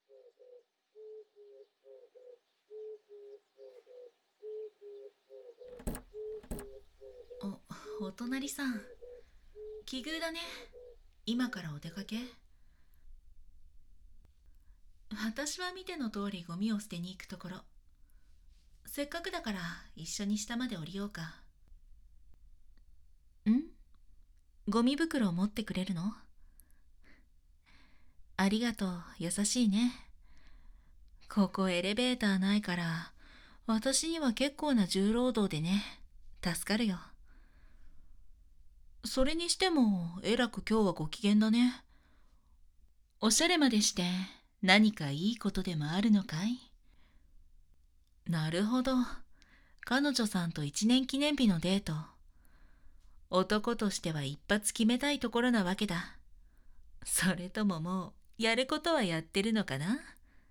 お隣さん、奇遇だね。今からお出かけ？私は見ての通りゴミを捨てに行くところ。せっかくだから一緒に下まで降りようか。ん？ゴミ袋を持ってくれるの？ありがとう、優しいね。ここエレベーターないから、私には結構な重労働でね。助かるよ。それにしても、えらく今日はご機嫌だね。おしゃれまでして何かいいことでもあるのかい？なるほど。彼女さんと一年記念日のデート。男としては一発決めたいところなわけだ。それとももうやることはやってるのかな？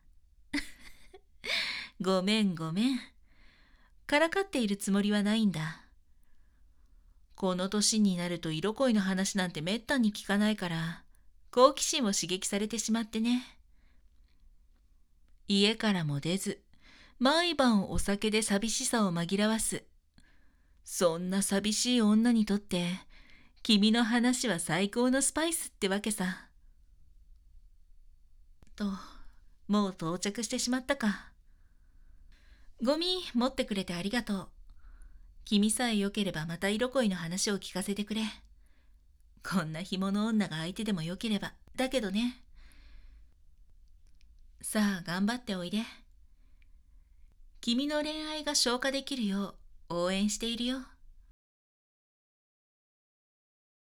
ごめんごめん。からかっているつもりはないんだ。この年になると色恋の話なんてめったに聞かないから、好奇心を刺激されてしまってね。家からも出ず、毎晩お酒で寂しさを紛らわす。そんな寂しい女にとって、君の話は最高のスパイスってわけさ。と、もう到着してしまったか。ゴミ持ってくれてありがとう。君さえよければまた色恋の話を聞かせてくれ。こんな紐の女が相手でもよければ。だけどね。さあ頑張っておいで。君の恋愛が消化できるよう応援しているよ。